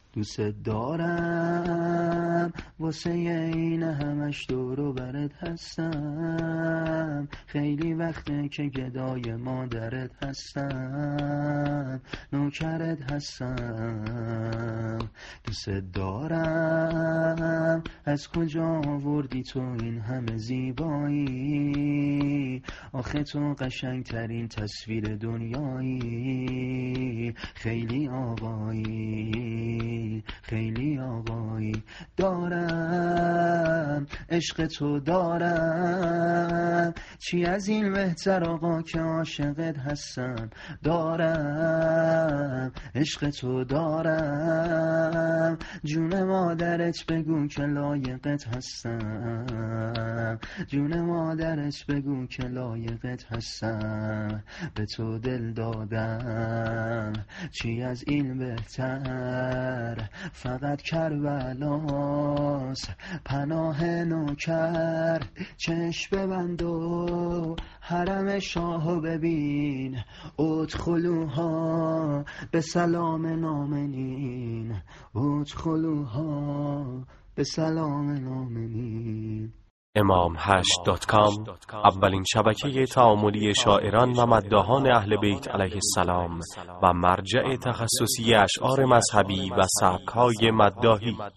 دوست دارم واسه این همش دور و برت هستم، خیلی وقته که گدای مادرت هستم، نوکرت هستم. دوست دارم از کجا آوردی تو این همه زیبایی، آخه تو قشنگ ترین تصویر دنیایی، خیلی آقایی خیلی آقایی. دارم عشق تو دارم، چی از این بهتر آقا که عاشقت هستم. دارم عشق تو دارم، جون مادرت بگو که لایقت هستم، جون مادرت بگو که لایقت هستم. به تو دل دادم چی از این بهتر، فقط کربلاست پناه نوکر. چشم ببند و حرم شاهو ببین، ادخلوها به سلام نامنین، ادخلوها به سلام نامنین. imam8.com اولین شبکه تعاملی شاعران و مداحان اهل بیت علیه السلام و مرجع تخصصی اشعار مذهبی و سبک‌های مداحی.